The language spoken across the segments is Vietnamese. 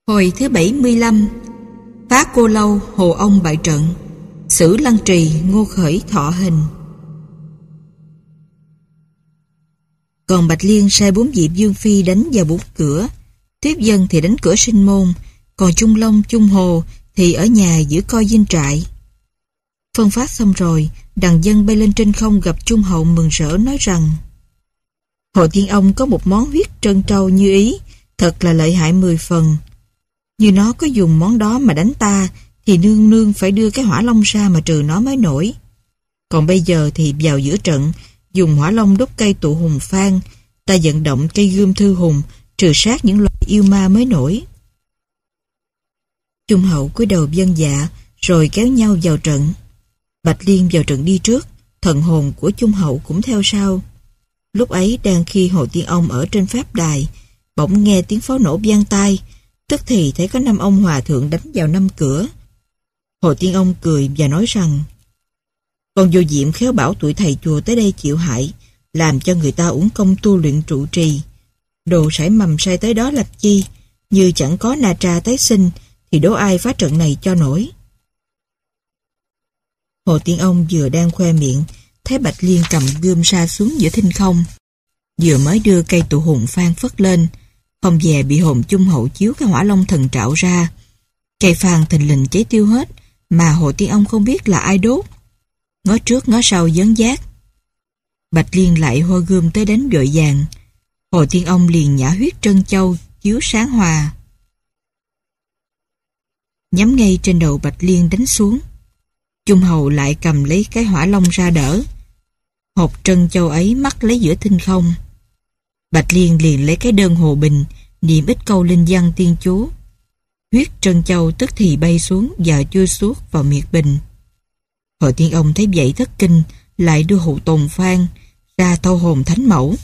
Hồi thứ 75. Phá Cô Lâu, Hồ Ông bại trận, xử Lăng Trì, Ngô Khởi thọ hình. Còn Bạch Liên sai 4 vị vương phi đánh vào 4 cửa, Tiếp Dân thì đánh cửa Sinh Môn, còn Trung Long, Trung Hồ thì ở nhà giữ coi dinh trại. Phân phát xong rồi, Đằng Dân bay lên trên không gặp Trung Hậu mừng rỡ nói rằng: Hồ Tiên Ông có một món huyết trân trâu như ý, thật là lợi hại 10 phần. Như nó có dùng món đó mà đánh ta, thì nương nương phải đưa cái hỏa long ra mà trừ nó mới nổi. Còn bây giờ thì vào giữa trận, dùng hỏa long đốt cây tụ hùng phan, ta vận động cây gươm thư hùng, trừ sát những loài yêu ma mới nổi. Trung Hậu cúi đầu vâng dạ, rồi kéo nhau vào trận. Bạch Liên vào trận đi trước, thần hồn của Trung Hậu cũng theo sau. Lúc ấy đang khi Hồ Tiên Ông ở trên pháp đài, bỗng nghe tiếng pháo nổ vang tai, tức thì thấy có 5 ông hòa thượng đánh vào 5 cửa. Hồ Tiên Ông cười và nói rằng: Con Vô Diệm khéo bảo tụi thầy chùa tới đây chịu hại, làm cho người ta uổng công tu luyện trụ trì. Đồ sải mầm sai tới đó làm chi? Như chẳng có Na Tra tái sinh, thì đố ai phá trận này cho nổi. Hồ Tiên Ông vừa đang khoe miệng, thấy Bạch Liên cầm gươm sa xuống giữa thinh không. Vừa mới đưa cây tụ hùng phan phất lên, không dè bị hồn Trung Hậu chiếu cái hỏa long thần trạo ra. Cây phan thình lình cháy tiêu hết, mà Hồ Tiên Ông không biết là ai đốt. Ngó trước ngó sau dấn giác. Bạch Liên lại hô gươm tới đánh vội vàng. Hồ Tiên Ông liền nhả huyết trân châu chiếu sáng hòa, nhắm ngay trên đầu Bạch Liên đánh xuống. Trung Hậu lại cầm lấy cái hỏa long ra đỡ. Hộp trân châu ấy mắc lấy giữa thinh không. Bạch Liên liền lấy cái đơn hồ bình, niệm ít câu linh văn tiên chú. Huyết trân châu tức thì bay xuống và chui suốt vào miệt bình. Hồ Tiên Ông thấy vậy thất kinh, lại đưa hộ tồn phan ra thâu hồn thánh mẫu.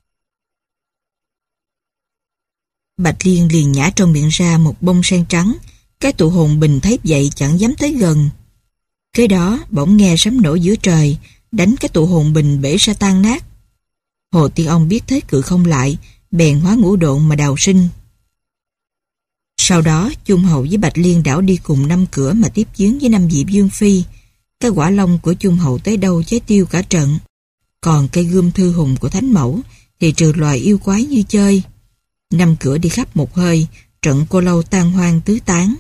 Bạch Liên liền nhả trong miệng ra một bông sen trắng. Cái tụ hồn bình thấy vậy chẳng dám tới gần. Kế đó bỗng nghe sấm nổ giữa trời, đánh cái tụ hồn bình bể ra tan nát. Hồ Tiên Ông biết thế cự không lại, bèn hóa ngũ độn mà đào sinh. Sau đó Trung Hậu với Bạch Liên đảo đi cùng 5 cửa mà tiếp chiến với 5 vị vương phi. Cái hỏa long của Trung Hậu tới đâu cháy tiêu cả trận. Còn cây gươm thư hùng của thánh mẫu thì trừ loài yêu quái như chơi. 5 cửa đi khắp một hơi, trận Cô Lâu tan hoang tứ tán.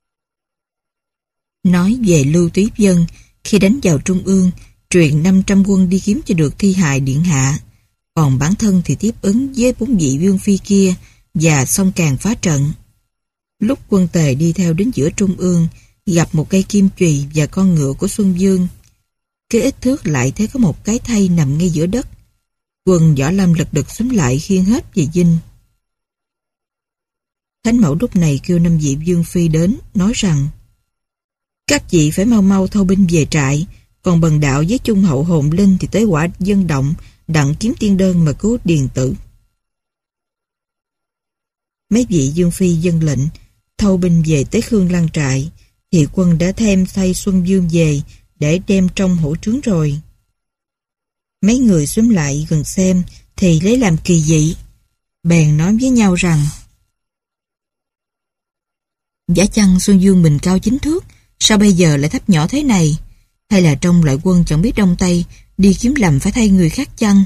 Nói về Lưu Tiếp Dân, khi đánh vào Trung ương, truyền 500 quân đi kiếm cho được thi hài điện hạ. Còn bản thân thì tiếp ứng với 4 vị vương phi kia và xông càng phá trận. Lúc quân Tề đi theo đến giữa Trung ương, gặp một cây kim chùy và con ngựa của Xuân Dương. Cái ít thước lại thấy có một cái thây nằm ngay giữa đất. Quân Võ Lâm lật đật xúm lại khiêng hết về dinh. Thánh mẫu lúc này kêu 5 vị vương phi đến, nói rằng: Các vị phải mau mau thâu binh về trại, còn Bần Đạo với Trung Hậu hồn linh thì tới quả dân động, đặng kiếm tiên đơn mà cứu điền tử. Mấy vị vương phi dân lệnh thâu binh về tới Khương Lăng trại, thì quân đã thêm thay Xuân Dương về để đem trong hổ trướng rồi. Mấy người xúm lại gần xem thì lấy làm kỳ dị, bèn nói với nhau rằng: Giả chăng Xuân Dương mình cao 9 thước, sao bây giờ lại thấp nhỏ thế này? Hay là trong loại quân chẳng biết đông tây, đi kiếm lầm phải thay người khác chăng?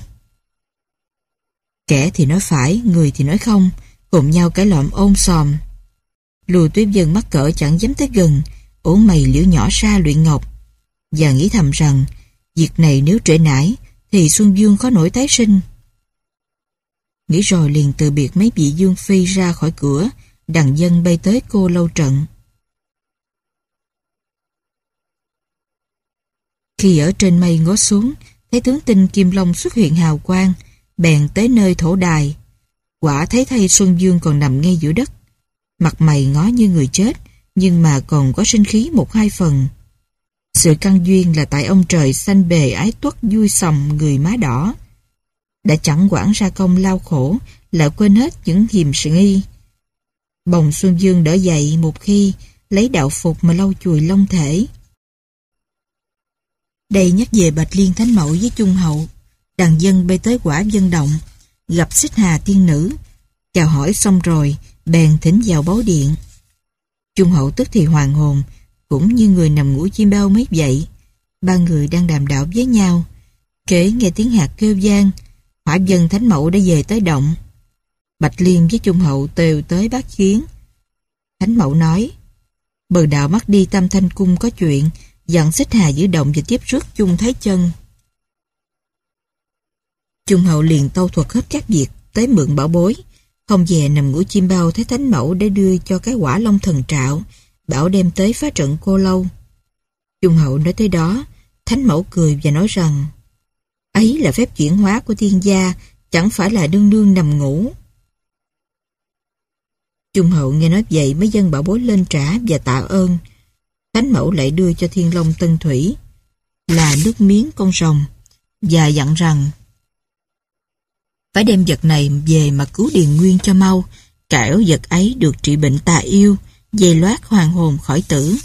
Kẻ thì nói phải, người thì nói không, cùng nhau cãi lộn ôm sòm. Lưu Tuyết Dân mắc cỡ chẳng dám tới gần, ổ mày liễu nhỏ ra luyện ngọc, và nghĩ thầm rằng việc này nếu trễ nải thì Xuân Dương khó nổi tái sinh. Nghĩ rồi liền từ biệt mấy vị vương phi ra khỏi cửa, Đằng Dân bay tới Cô Lâu trận. Khi ở trên mây ngó xuống, thấy tướng tinh Kim Long xuất hiện hào quang, bèn tới nơi thổ đài. Quả thấy thay Xuân Dương còn nằm ngay giữa đất, mặt mày ngó như người chết, nhưng mà còn có sinh khí 1-2 phần. Sự căn duyên là tại ông trời sanh bề ái tuất vui sòng người má đỏ. Đã chẳng quản ra công lao khổ, lại quên hết những hiềm sự nghi. Bồng Xuân Dương đỡ dậy một khi, lấy đạo phục mà lau chùi long thể. Đây nhắc về Bạch Liên Thánh Mẫu với Trung Hậu. Đằng Dân bay tới quả dân động, gặp Xích Hà tiên nữ. Chào hỏi xong rồi, bèn thỉnh vào báu điện. Trung hậu tức thì hoàn hồn, cũng như người nằm ngủ chim bao mới dậy. Ba người đang đàm đạo với nhau, kể nghe tiếng hạt kêu vang, hỏa dân thánh mẫu đã về tới động. Bạch Liên với Trung hậu tều tới bác chiến. Thánh mẫu nói: Bần đạo mất đi Tam Thanh cung có chuyện, dặn xích hà giữ động và tiếp rước chung Thái Chân. Trung hậu liền tâu thuật hết các việc, tới mượn bảo bối, không về nằm ngủ chim bao thấy thánh mẫu để đưa cho cái quả long thần trạo, bảo đem tới phá trận Cô Lâu. Trung hậu nói tới đó, thánh mẫu cười và nói rằng: ấy là phép chuyển hóa của thiên gia, chẳng phải là đương đương nằm ngủ. Trung hậu nghe nói vậy mới dâng bảo bối lên trả và tạ ơn. Thánh mẫu lại đưa cho Thiên Long Tân Thủy là nước miếng con rồng và dặn rằng phải đem vật này về mà cứu Điền Nguyên cho mau, kẻo vật ấy được trị bệnh tà yêu, dây loát hoàn hồn khỏi tử.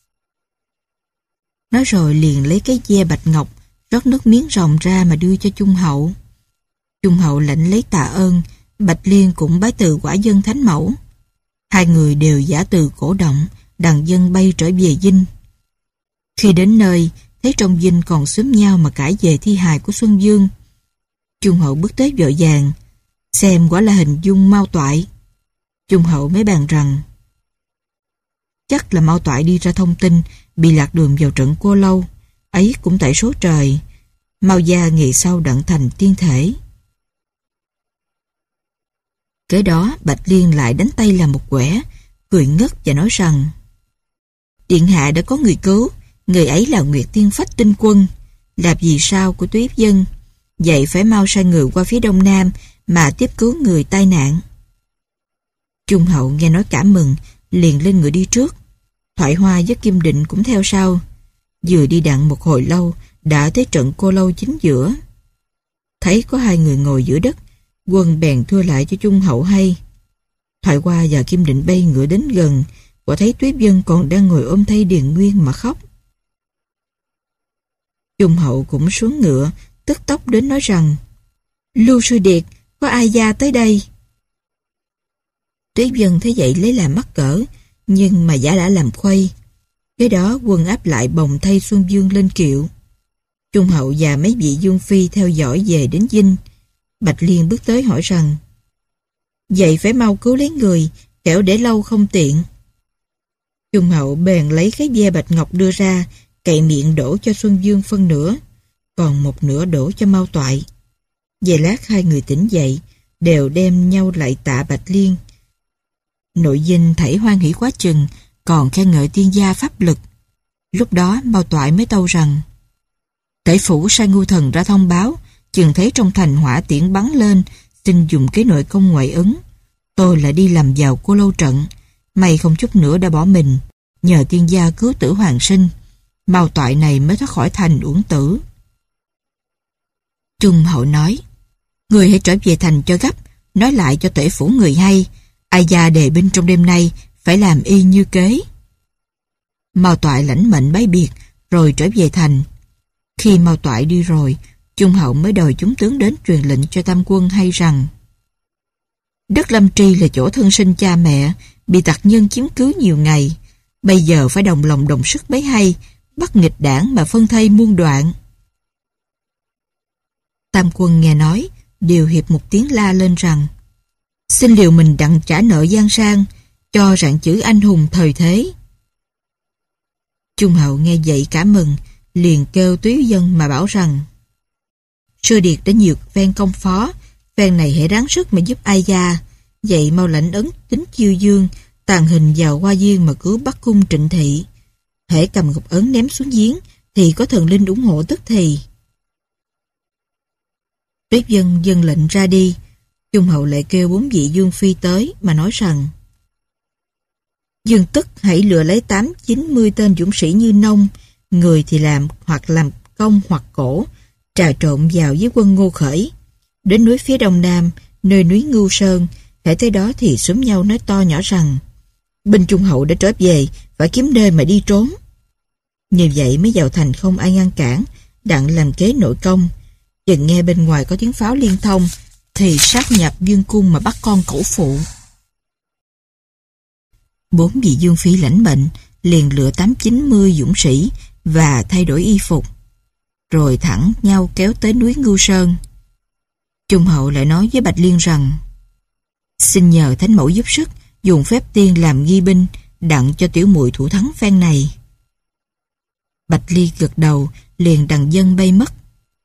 Nói rồi liền lấy cái ve bạch ngọc, rót nước miếng rồng ra mà đưa cho Trung hậu. Trung hậu lãnh lấy tạ ơn, Bạch Liên cũng bái từ quả dân thánh mẫu. Hai người đều giả từ cổ động, đàn dân bay trở về dinh. Khi đến nơi, thấy trong dinh còn xúm nhau mà cãi về thi hài của Xuân Dương. Trung hậu bước tới vội vàng, xem quả là hình dung Mao Toại. Trung hậu mới bàn rằng chắc là Mao Toại đi ra thông tin, bị lạc đường vào trận Cô Lâu, ấy cũng tại số trời. Mao gia ngày sau đặng thành tiên thể. Kế đó Bạch Liên lại đánh tay làm một quẻ, cười ngất và nói rằng: Điện hạ đã có người cứu, người ấy là Nguyệt Tiên Phách Tinh Quân, là vì sao của Túy Dân, vậy phải mau sai người qua phía đông nam mà tiếp cứu người tai nạn. Trung hậu nghe nói cảm mừng, liền lên ngựa đi trước. Thoại Hoa với Kim Định cũng theo sau. Vừa đi đặng một hồi lâu, đã tới trận Cô Lâu chính giữa. Thấy có hai người ngồi giữa đất, quân bèn thua lại cho Trung hậu hay. Thoại Hoa và Kim Định bay ngựa đến gần, quả thấy Tuyết Dân còn đang ngồi ôm thay Điền Nguyên mà khóc. Trung hậu cũng xuống ngựa, tức tốc đến nói rằng: Lưu sư điệt, có ai gia tới đây? Tuyết Dân thấy vậy lấy làm mắc cỡ, nhưng mà giả đã làm khuây. Kế đó quân áp lại bồng thay Xuân Dương lên kiệu. Trung hậu và mấy vị dương phi theo dõi về đến dinh. Bạch Liên bước tới hỏi rằng: vậy phải mau cứu lấy người, kẻo để lâu không tiện. Trung hậu bèn lấy cái ve bạch ngọc đưa ra, cậy miệng đổ cho Xuân Dương phân nửa, còn một nửa đổ cho Mao Toại. Về lát hai người tỉnh dậy, đều đem nhau lại tạ Bạch Liên. Nội dinh thảy hoan hỷ quá chừng, còn khen ngợi tiên gia pháp lực. Lúc đó Mao Toại mới tâu rằng: Tể phủ sai ngu thần ra thông báo, chừng thấy trong thành hỏa tiễn bắn lên, xin dùng cái nội công ngoại ứng. Tôi lại đi làm vào Cô Lâu trận, may không chút nữa đã bỏ mình, nhờ tiên gia cứu tử hoàng sinh, Mao Toại này mới thoát khỏi thành uổng tử. Trung hậu nói: người hãy trở về thành cho gấp, nói lại cho tể phủ người hay, ai gia đề binh trong đêm nay phải làm y như kế. Mao Toại lãnh mệnh bái biệt, rồi trở về thành. Khi Mao Toại đi rồi, Trung hậu mới đòi chúng tướng đến truyền lệnh cho tam quân hay rằng: đất Lâm Tri là chỗ thân sinh cha mẹ, bị tặc nhân chiếm cứ nhiều ngày, bây giờ phải đồng lòng đồng sức mới hay, bắt nghịch đảng mà phân thây muôn đoạn. Tam quân nghe nói, đều hiệp một tiếng la lên rằng: xin liều mình đặng trả nợ giang sang, cho rạng chữ anh hùng thời thế. Trung hậu nghe vậy cả mừng, liền kêu Túy Dân mà bảo rằng: Sư điệt đã nhiều phen công phó, phen này hãy ráng sức mà giúp ai gia, vậy mau lãnh ấn tính chiêu dương, tàn hình vào Hoa Viên mà cứu Bắc Cung Trịnh Thị. Hễ cầm ngọc ấn ném xuống giếng, thì có thần linh ủng hộ tức thì. Tuyết Dân dâng lệnh ra đi. Trung hậu lại kêu 4 vị dương phi tới mà nói rằng: Dương tức hãy lựa lấy 80-90 tên dũng sĩ như nông, người thì làm hoặc làm công hoặc cổ, trà trộn vào với quân Ngô Khởi. Đến núi phía đông nam, nơi núi Ngưu Sơn, hãy tới đó thì xúm nhau nói to nhỏ rằng: binh Trung hậu đã trở về, phải kiếm nơi mà đi trốn. Như vậy mới vào thành không ai ngăn cản, đặng làm kế nội công. Chừng nghe bên ngoài có tiếng pháo liên thông, thì sát nhập dương cung mà bắt con cẩu phụ. Bốn vị dương phi lãnh mệnh liền lựa 8-90 dũng sĩ và thay đổi y phục, rồi thẳng nhau kéo tới núi Ngưu Sơn. Trung hậu lại nói với Bạch Liên rằng: xin nhờ Thánh Mẫu giúp sức, dùng phép tiên làm nghi binh, đặng cho tiểu muội thủ thắng phen này. Bạch Liên gật đầu, liền đằng dâng bay mất.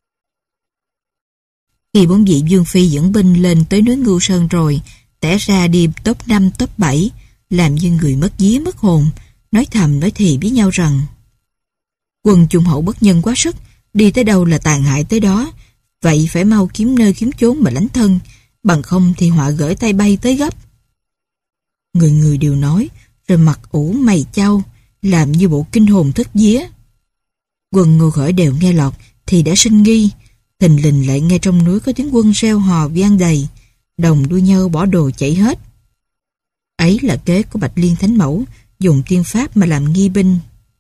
Khi bốn vị dương phi dẫn binh lên tới núi Ngưu Sơn rồi, tẻ ra đi top 5 top 7, làm như người mất vía mất hồn, nói thầm nói thì với nhau rằng: quân Trung hậu bất nhân quá sức, đi tới đâu là tàn hại tới đó, vậy phải mau kiếm nơi kiếm chốn mà lánh thân, bằng không thì họa gởi tay bay tới gấp. Người người đều nói, rồi mặt ủ mày chau, làm như bộ kinh hồn thất vía. Quân Ngô Khởi đều nghe lọt thì đã sinh nghi, thình lình lại nghe trong núi có tiếng quân reo hò vang đầy, đồng đua nhau bỏ đồ chạy hết. Ấy là kế của Bạch Liên Thánh Mẫu, dùng tiên pháp mà làm nghi binh.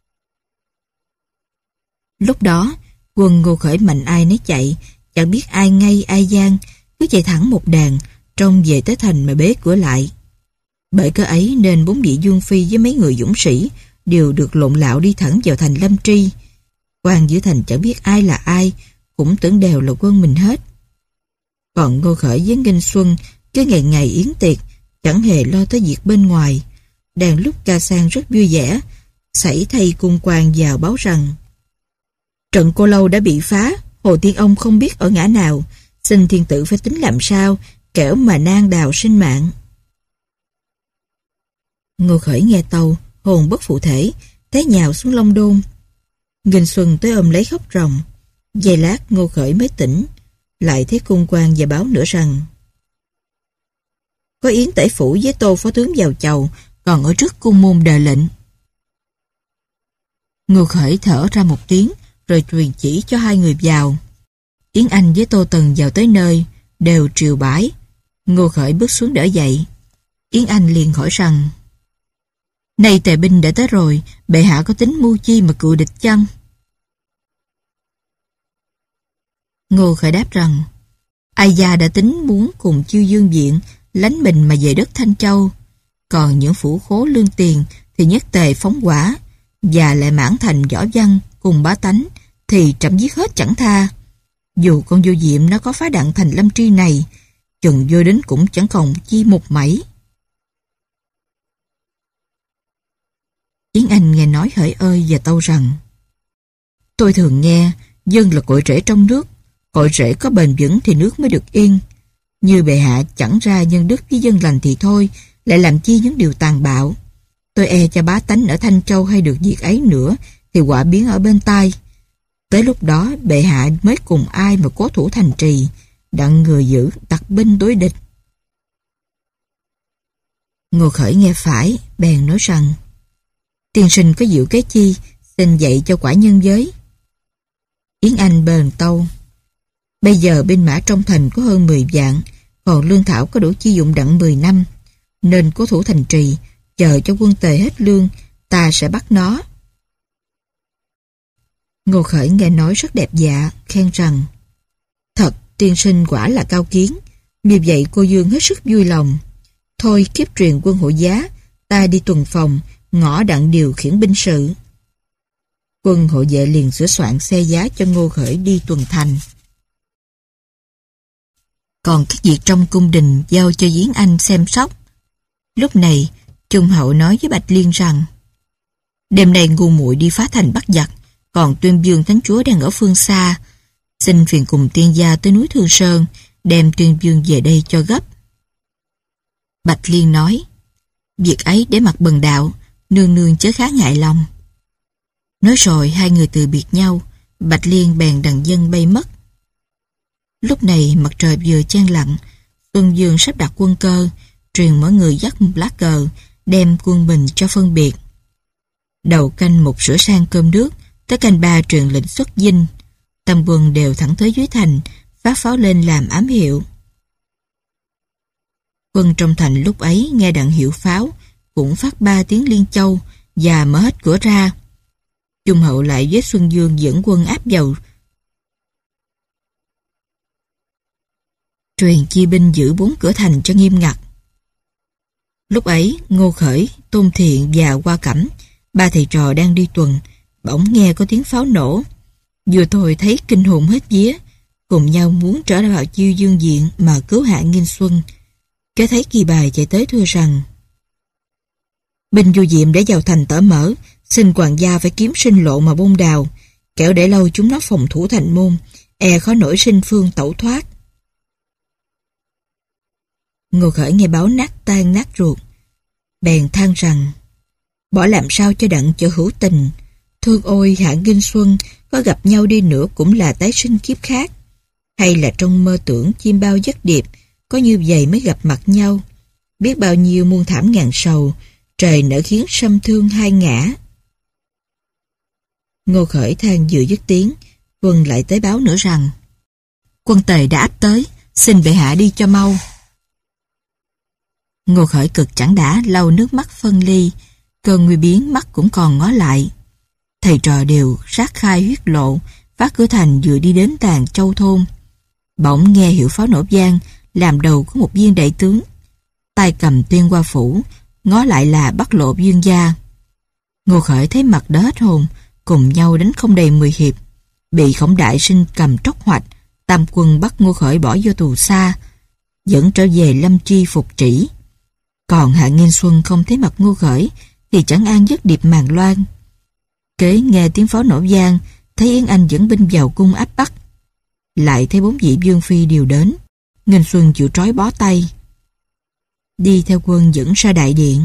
Lúc đó, quân Ngô Khởi mạnh ai nấy chạy, chẳng biết ai ngay ai gian, cứ chạy thẳng một đàn, trông về tới thành mà bế cửa lại. Bởi cớ ấy nên bốn vị dương phi với mấy người dũng sĩ đều được lộn lạo đi thẳng vào thành Lâm Tri. Quan giữa thành chẳng biết ai là ai, cũng tưởng đều là quân mình hết. Còn Ngô Khởi với Nghinh Xuân cứ ngày ngày yến tiệc, chẳng hề lo tới việc bên ngoài. Đang lúc ca sang rất vui vẻ, sảy thay cung quan vào báo rằng: trận Cô Lâu đã bị phá, Hồ Tiên Ông không biết ở ngã nào, xin thiên tử phải tính làm sao, kẻo mà nan đào sinh mạng. Ngô Khởi nghe tâu, hồn bất phụ thể, té nhào xuống Long Đôn. Nghinh Xuân tới ôm lấy khóc ròng. Giây lát Ngô Khởi mới tỉnh, lại thấy cung quan và báo nữa rằng: có yến tể phủ với Tô phó tướng vào chầu, còn ở trước cung môn đợi lệnh. Ngô Khởi thở ra một tiếng, rồi truyền chỉ cho hai người vào. Yến Anh với Tô Tần vào tới nơi, đều triều bái. Ngô Khởi bước xuống đỡ dậy. Yến Anh liền hỏi rằng: nay tề binh đã tới rồi, bệ hạ có tính mưu chi mà cự địch chăng? Ngô Khởi đáp rằng: ai gia đã tính muốn cùng Chiêu Dương Viện lánh mình mà về đất Thanh Châu, còn những phủ khố lương tiền thì nhất tề phóng hỏa, và lại mãn thành võ văn cùng bá tánh thì trẫm giết hết chẳng tha. Dù con vô diệm nó có phá đặng thành Lâm Tri này, chừng vô đến cũng chẳng còn chi một mảy. Yến Anh nghe nói hỡi ơi và tâu rằng: tôi thường nghe dân là cội rễ trong nước, cội rễ có bền vững thì nước mới được yên. Như bệ hạ chẳng ra nhân đức với dân lành thì thôi, lại làm chi những điều tàn bạo. Tôi e cho bá tánh ở Thanh Châu hay được việc ấy nữa thì quả biến ở bên tai. Tới lúc đó bệ hạ mới cùng ai mà cố thủ thành trì, đặng người giữ đặt binh đối địch. Ngô Khởi nghe phải, bèn nói rằng: tiên sinh có diệu kế chi, xin dạy cho quả nhân giới. Yến Anh bền tâu: bây giờ binh mã trong thành có hơn 10 vạn, còn lương thảo có đủ chi dụng đặng 10 năm, nên cố thủ thành trì, chờ cho quân Tề hết lương, ta sẽ bắt nó. Ngô Khởi nghe nói rất đẹp dạ, khen rằng: thật, tiên sinh quả là cao kiến, vì vậy cô Dương hết sức vui lòng. Thôi kiếp truyền quân hộ giá, ta đi tuần phòng, ngõ đặng điều khiển binh sự. Quân hộ vệ liền sửa soạn xe giá cho Ngô Khởi đi tuần thành. Còn các việc trong cung đình giao cho Yến Anh xem sóc. Lúc này Trung hậu nói với Bạch Liên rằng: đêm nay ngu muội đi phá thành bắt giặc, còn Tuyên Dương Thánh Chúa đang ở phương xa, xin phiền cùng tiên gia tới núi Thương Sơn, đem Tuyên Dương về đây cho gấp. Bạch Liên nói: việc ấy để mặc bần đạo, nương nương chớ khá ngại lòng. Nói rồi hai người từ biệt nhau, Bạch Liên bèn đằng dâng bay mất. Lúc này mặt trời vừa chang lặn, Xuân Dương sắp đặt quân cơ, truyền mỗi người dắt một lá cờ, đem quân mình cho phân biệt. Đầu canh một sửa sang cơm nước, tới canh 3 truyền lệnh xuất dinh. Tam quân đều thẳng tới dưới thành, phát pháo lên làm ám hiệu. Quân trong thành lúc ấy nghe đặng hiệu pháo, cũng phát 3 tiếng liên châu và mở hết cửa ra. Trung hậu lại với Xuân Dương dẫn quân áp vào, truyền chi binh giữ 4 cửa thành cho nghiêm ngặt. Lúc ấy, Ngô Khởi, Tôn Thiện và Hoa Cẩm, ba thầy trò đang đi tuần, bỗng nghe có tiếng pháo nổ. Vừa thôi thấy kinh hồn hết vía, cùng nhau muốn trở vào Chiêu Dương Diện mà cứu Hạ Nghinh Xuân. Kế thấy Kỳ Bài chạy tới thưa rằng: binh vô diệm để vào thành tở mở, xin hoàng gia phải kiếm sinh lộ mà bôn đào, kẻo để lâu chúng nó phòng thủ thành môn, e khó nổi sinh phương tẩu thoát. Ngô Khởi nghe báo nát tan nát ruột, bèn than rằng: bỏ làm sao cho đặng cho hữu tình, thương ôi Hạ Nghinh Xuân, có gặp nhau đi nữa cũng là tái sinh kiếp khác, hay là trong mơ tưởng chim bao giấc điệp, có như vậy mới gặp mặt nhau, biết bao nhiêu muôn thảm ngàn sầu, trời nỡ khiến sâm thương hai ngã. Ngô Khởi than vừa dứt tiếng, quân lại tới báo nữa rằng: quân Tề đã áp tới, xin bệ hạ đi cho mau. Ngô Khởi cực chẳng đã lau nước mắt phân ly, cơn nguy biến mắt cũng còn ngó lại. Thầy trò đều sát khai huyết lộ, phá cửa thành vừa đi đến Tàn Châu thôn. Bỗng nghe hiệu pháo nổ vang, làm đầu có một viên đại tướng, tay cầm tuyên qua phủ, ngó lại là Bắc Lộ Dương gia. Ngô Khởi thấy mặt đã hết hồn, cùng nhau đánh không đầy 10 hiệp, bị Khổng Đại Sinh cầm tróc hoạch, tam quân bắt Ngô Khởi bỏ vô tù xa, dẫn trở về Lâm Tri phục trĩ. Còn Hạ Nghinh Xuân không thấy mặt Ngô Khởi thì chẳng an giấc điệp Màn Loan. Kế nghe tiếng pháo nổ vang, thấy Yến Anh dẫn binh vào cung áp bắt. Lại thấy 4 vị vương phi đều đến, Nghinh Xuân chịu trói bó tay, đi theo quân dẫn ra đại điện.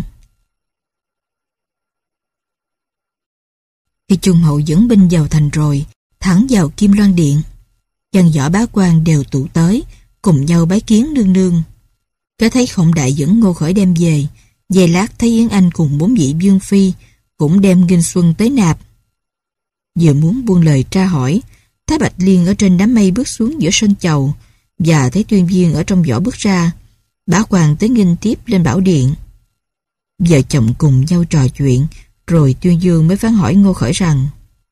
Khi Trung Hậu dẫn binh vào thành rồi, thẳng vào Kim Loan điện, dân võ bá quan đều tụ tới, cùng nhau bái kiến nương nương. Kế thấy Khổng Đại dẫn Ngô Khởi đem về, về lát thấy Yến Anh cùng 4 vị vương phi cũng đem Nghinh Xuân tới nạp. Vừa muốn buông lời tra hỏi, Thái Bạch Liên ở trên đám mây bước xuống giữa sân chầu, và thấy Tuyên Viên ở trong võ bước ra. Bá quan tới nghênh tiếp lên bảo điện. Vợ chồng cùng nhau trò chuyện, rồi Tuyên Dương mới phán hỏi Ngô Khởi rằng: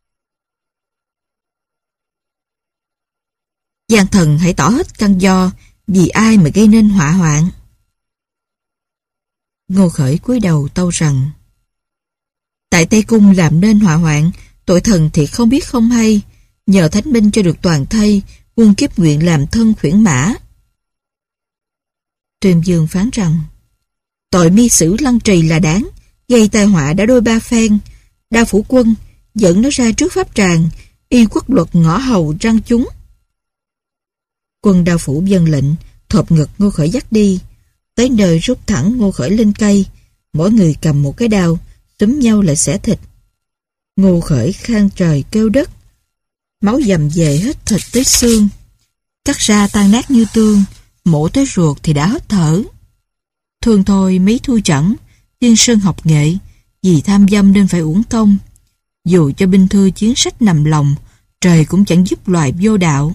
Giang thần hãy tỏ hết căn do, vì ai mà gây nên họa hoạn. Ngô Khởi cúi đầu tâu rằng: tại Tây Cung làm nên họa hoạn, tội thần thì không biết không hay, nhờ thánh binh cho được toàn thây, muôn kiếp nguyện làm thân khuyển mã. Tuyên Dương phán rằng: tội mi xử Lăng Trì là đáng, gây tai họa đã đôi ba phen. Đa phủ quân dẫn nó ra trước pháp tràng, y quốc luật ngõ hầu răng chúng. Quân Đao phủ vâng lệnh, thộp ngực Ngô Khởi dắt đi. Tới nơi rút thẳng Ngô Khởi lên cây, mỗi người cầm một cái đao, túm nhau lại xẻ thịt. Ngô Khởi khan trời kêu đất, máu dầm về hết thịt tới xương, cắt ra tan nát như tương, mổ tới ruột thì đã hết thở. Thường thôi mấy thu chẳng, tiên sơn học nghệ, vì tham dâm nên phải uổng công. Dù cho binh thư chiến sách nằm lòng, trời cũng chẳng giúp loài vô đạo.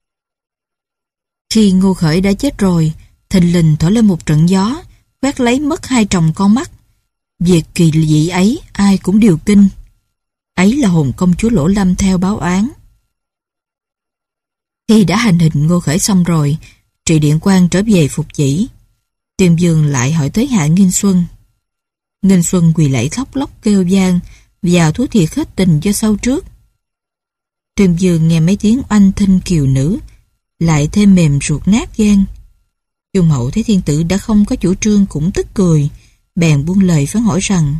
Khi Ngô Khởi đã chết rồi, thình lình thổi lên một trận gió, quét lấy mất 2 tròng con mắt. Việc kỳ dị ấy ai cũng đều kinh. Ấy là hồn công chúa Lỗ Lâm theo báo oán. Khi đã hành hình Ngô Khởi xong rồi, Trị Điện Quan trở về phục chỉ. Tuyên Dương lại hỏi tới Hạ Nghinh Xuân. Nghinh Xuân quỳ lạy khóc lóc kêu vang và thú thiệt hết tình cho sau trước. Tuyên Dương nghe mấy tiếng oanh thinh kiều nữ, lại thêm mềm ruột nát gan. Trung Hậu thấy thiên tử đã không có chủ trương cũng tức cười, bèn buông lời phán hỏi rằng: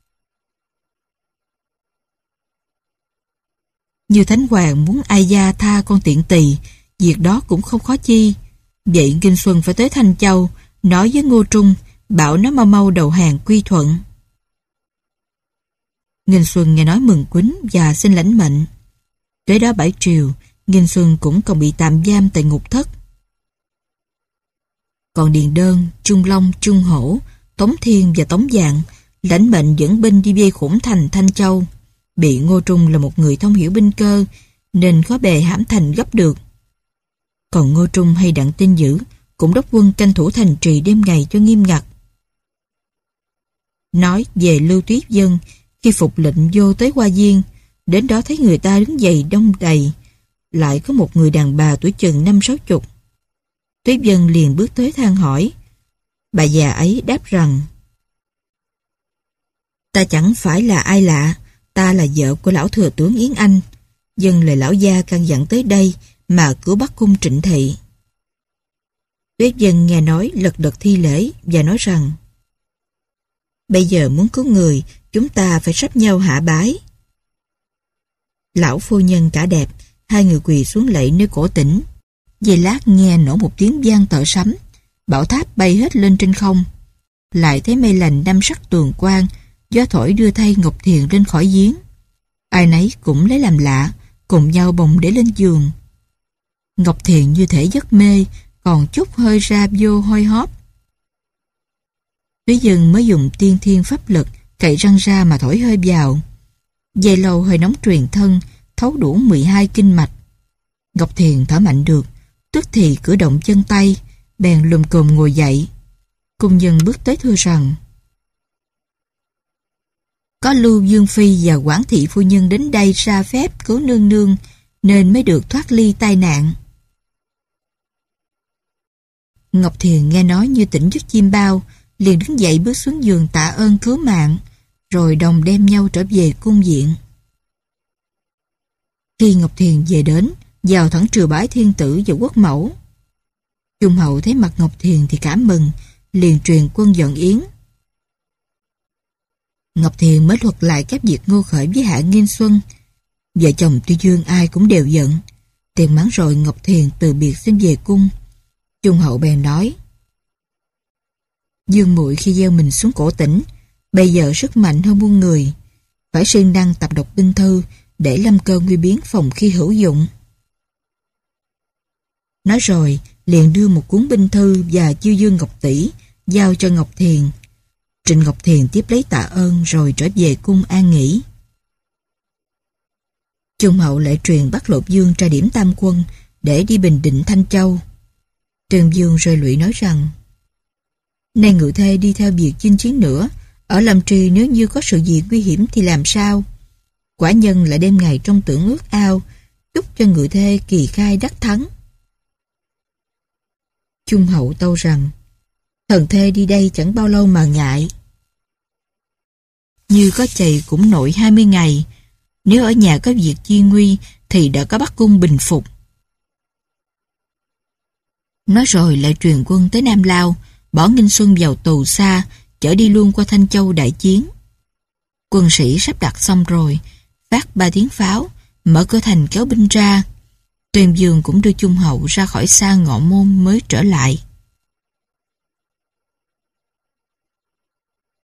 như Thánh Hoàng muốn ai gia tha con tiện tỳ, việc đó cũng không khó chi. Vậy Nghinh Xuân phải tới Thanh Châu, nói với Ngô Trung, bảo nó mau mau đầu hàng quy thuận. Nghinh Xuân nghe nói mừng quýnh và xin lãnh mệnh. Kế đó 7 triều, Nghinh Xuân cũng còn bị tạm giam tại ngục thất. Còn Điền Đơn, Trung Long, Trung Hổ, Tống Thiên và Tống Dạng lãnh mệnh dẫn binh đi vây khủng thành Thanh Châu. Bị Ngô Trung là một người thông hiểu binh cơ, nên khó bề hãm thành gấp được. Còn Ngô Trung hay Đặng Tin Dữ cũng đốc quân canh thủ thành trì đêm ngày cho nghiêm ngặt. Nói về Lưu Tuyết Dân, khi phục lệnh vô tới Hoa Viên, đến đó thấy người ta đứng dày đông đầy, lại có một người đàn bà tuổi chừng 50-60. Tuyết Dân liền bước tới than hỏi. Bà già ấy đáp rằng: Ta chẳng phải là ai lạ, ta là vợ của lão thừa tướng Yến Anh. Dân lời lão gia căn dặn tới đây mà cứu Bắc Cung Trịnh Thị. Tuyết Dân nghe nói lật đật thi lễ và nói rằng: Bây giờ muốn cứu người, chúng ta phải sắp nhau hạ bái. Lão phu nhân cả đẹp, hai người quỳ xuống lạy nơi cổ tỉnh. Giây lát nghe nổ một tiếng vang tợ sấm, bảo tháp bay hết lên trên không. Lại thấy mây lành đăm sắc tường quang, gió thổi đưa thay Ngọc Thiền lên khỏi giếng. Ai nấy cũng lấy làm lạ, cùng nhau bồng để lên giường. Ngọc Thiền như thể giấc mê, còn chút hơi ra vô hôi hóp. Tuyết Dân mới dùng tiên thiên pháp lực cậy răng ra mà thổi hơi vào. Giây lâu hơi nóng truyền thân, thấu đủ 12 kinh mạch. Ngọc Thiền thở mạnh được, tức thì cử động chân tay, bèn lùm cồm ngồi dậy. Cung nhân bước tới thưa rằng: Có Lưu Dương Phi và Quản Thị Phu Nhân đến đây ra phép cứu nương nương, nên mới được thoát ly tai nạn. Ngọc Thiền nghe nói như tỉnh giấc chim bao, liền đứng dậy bước xuống giường tạ ơn cứu mạng, rồi đồng đem nhau trở về cung viện. Khi Ngọc Thiền về đến, vào thẳng triều bái thiên tử và quốc mẫu. Trung hậu thấy mặt Ngọc Thiền thì cảm mừng, liền truyền quân dọn yến. Ngọc Thiền mới thuật lại các việc Ngô Khởi với Hạ Nghiên Xuân. Vợ chồng Tuy Dương ai cũng đều giận. Tiền mắng rồi Ngọc Thiền từ biệt xin về cung. Trung hậu bèn nói: Dương muội khi gieo mình xuống cổ tỉnh, bây giờ sức mạnh hơn muôn người, phải siêng năng tập đọc binh thư để lâm cơ nguy biến phòng khi hữu dụng. Nói rồi liền đưa một cuốn binh thư và chiêu dương ngọc tỷ giao cho Ngọc Thiền. Trịnh Ngọc Thiền tiếp lấy tạ ơn rồi trở về cung an nghỉ. Trung hậu lại truyền bắt Lột Dương tra điểm tam quân để đi Bình Định Thanh Châu. Trương Dương rơi lụy nói rằng: Nay ngự thê đi theo việc chinh chiến nữa, ở Lâm Trì nếu như có sự gì nguy hiểm thì làm sao? Quả nhân lại đêm ngày trong tưởng ước ao, chúc cho ngự thê kỳ khai đắc thắng. Trung hậu tâu rằng: Thần thê đi đây chẳng bao lâu mà ngại. Như có chày cũng nội 20 ngày, nếu ở nhà có việc chi nguy thì đã có Bắc Cung bình phục. Nói rồi lại truyền quân tới Nam Lao, bỏ Nghinh Xuân vào tù xa, chở đi luôn qua Thanh Châu đại chiến. Quân sĩ sắp đặt xong rồi, phát 3 tiếng pháo, mở cửa thành kéo binh ra. Tuyên Dương cũng đưa Trung hậu ra khỏi xa Ngọ Môn mới trở lại.